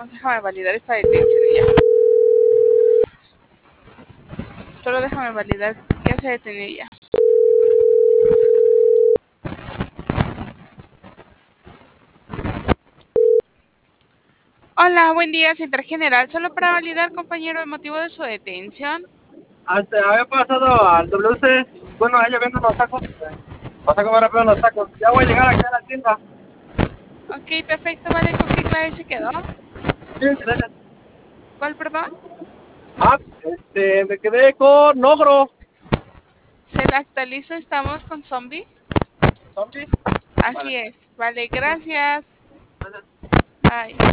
más déjame validar esta detención y ya. Solo déjame validar, ya se detenió ya. Hola, buen día, Central General. Solo para validar, compañero, el motivo de su detención. Había pasado al WC, bueno, ella viendo unos tacos, vas a comer rápido unos tacos. Ya voy a llegar aquí a la tienda. Ok, perfecto, vale, ¿con qué clave se quedó? Sí, gracias. ¿Cuál, perdón? Me quedé con Nogro. Se la actualizo, estamos con Zombie. ¿Zombie? Así Vale. es, vale, gracias. Gracias. Bye.